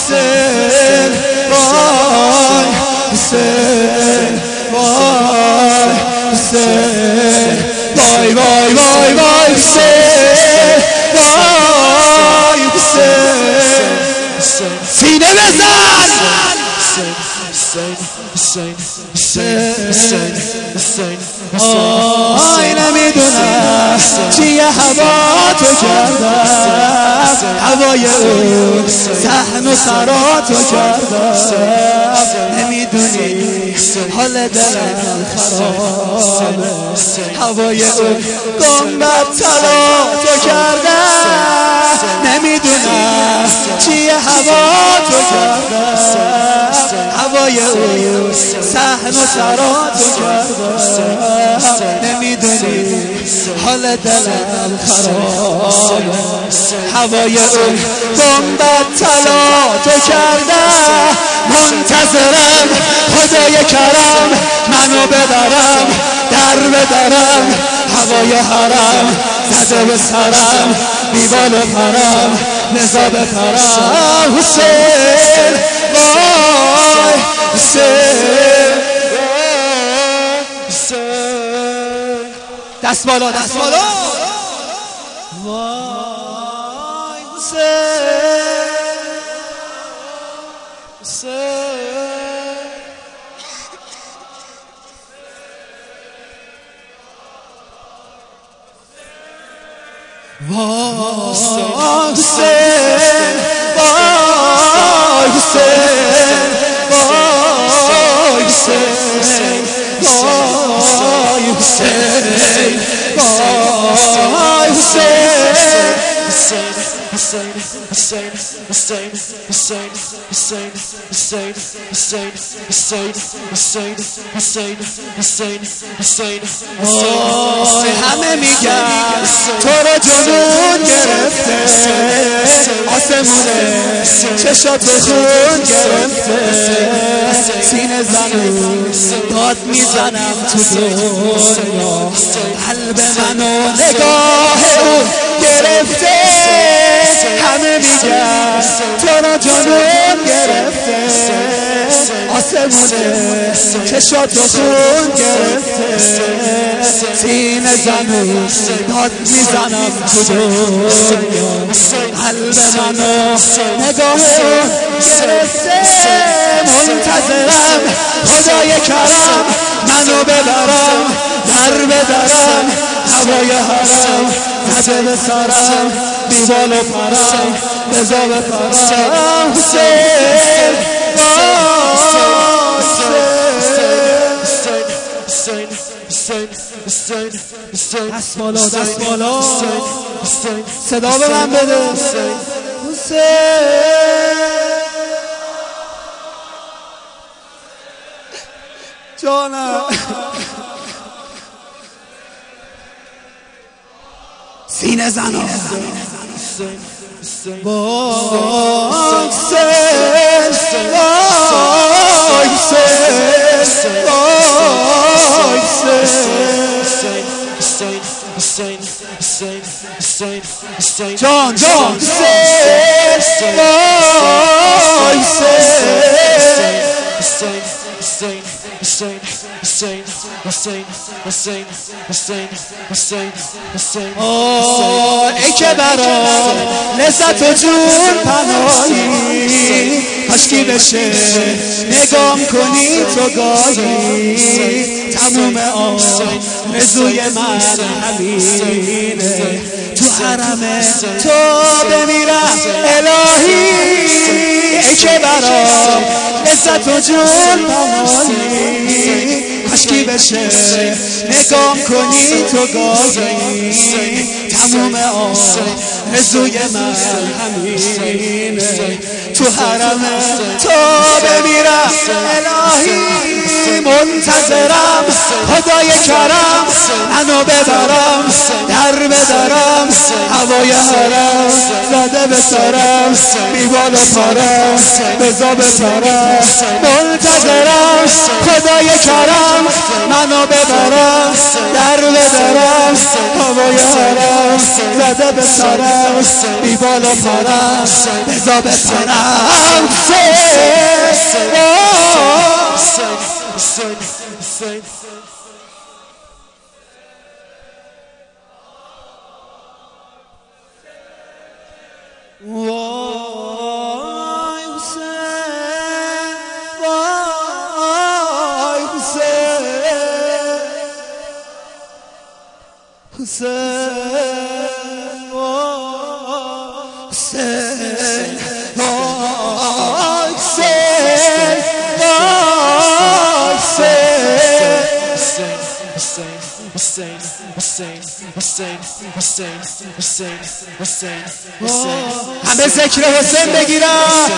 حسین وای حسین وای حسین وای وای وای وای حسین وای حسین سینه بزن آی نمیدونم چیه هوا تو کردم هوای اون صحن و سرا تو کردم نمیدونی حال دلم خرابه هوای اون گنبد طلا تو کردم نمیدونم چیه هوا تو کردم هوای اون صحن و سرا تو کردم نمیدونی حال دلم خرابه هوای اون گنبد طلا تو کردم منتظرم خدای کرم منو ببرم در بدرم هوای حرم زده به سرم بیبال و پرم نزا بپرم حسین وای حسین دست بالا دست بالا وای حسین حسین وای حسین وای حسین وای حسین وای حسین وای حسین همه میگن تو رو جنون گرفته آسمونه چشات به خون گرفته سینه زنون داد میزنم تو دنیا قلب منو نگاه اون گرفته همه میگن تو رو جنون گرفته آسمونه چشات به خون گرفته سینه زنون داد میزنم تو دنیا قلب منو نگاه گرفته منتظرم خدای کرم منو ببرم در بدرم هوای حرم زده به سرم بیبال و پرم بزا بپرم حسین دست بالا دست بالا صدا به من بده حسین جانم سینه زنا وای حسین وای حسین جان جان ای که برا لذت و جون پناهی کاشکی بشه نگام کنی تو گاهی تموم آرزوی من همینه تو حرم تو بمیرم الهی ای که برا لذت و جون پناهی کاشکی بشه نگام کنی تو گاهی تموم آرزوی من همینه تو حرم تو بمیرم الهی منتظرم خدای کرم منو ببرم در بدرم هوای حرم زده به سرم بیبال و پرم بزا بپرم منتظرم خدای کرم منو ببرم در بدرم هوای حرم سرم زده به سرم بی بال و پرم بزا به سرم وای حسین وای حسین حسین وای حسین وای حسین همه ذکر حسین بگیرم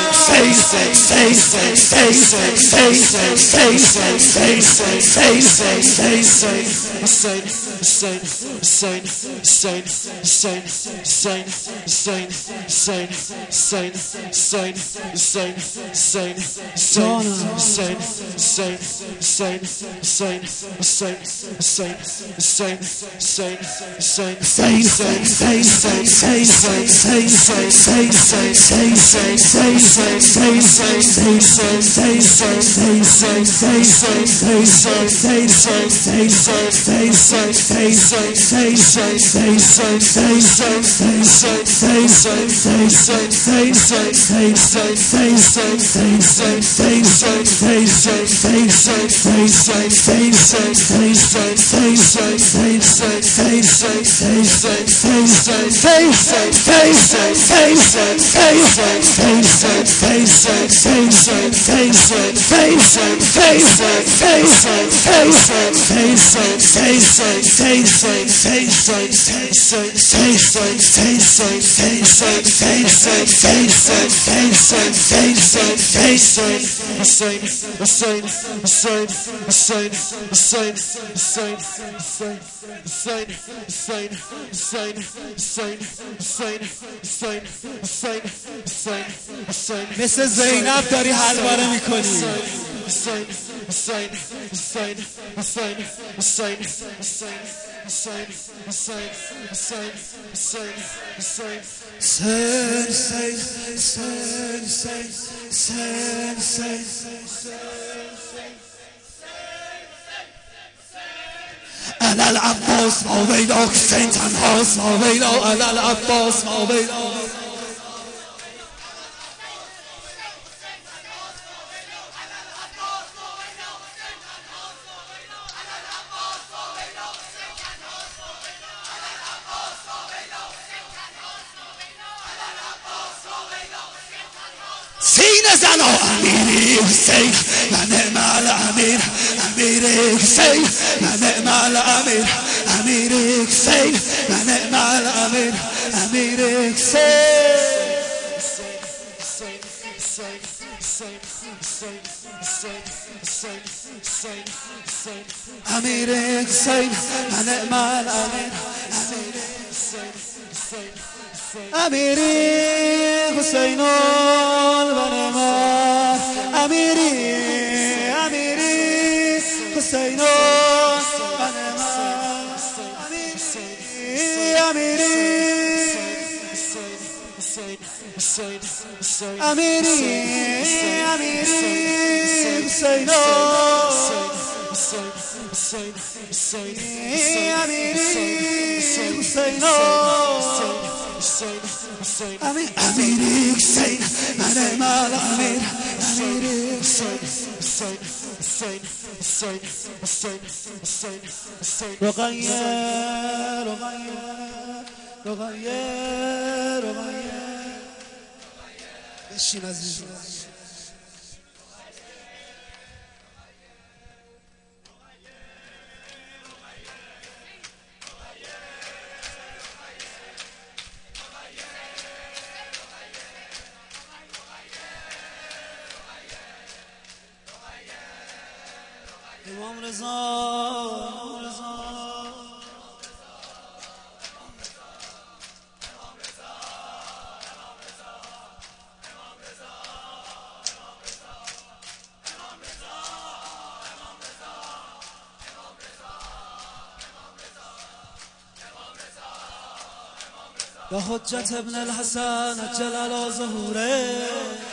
مثل زینب داری حلواره میکنی انا العباس ما بین حسین تنهاست ما بین انا العباس ما بین سینه زن و امیری حسین و نعم الامیر امیری حسین و نعم الامیر امیری حسین و نعم الامیر امیری حسین امیری حسین و نعم الامیر امیری حسین البنمان امیری حسین البنمان امیری حسین امیری حسین من مال امیر امیری رقیه بشین عزیز امام رضا یا حجت ابن الحسن عجل ظهوره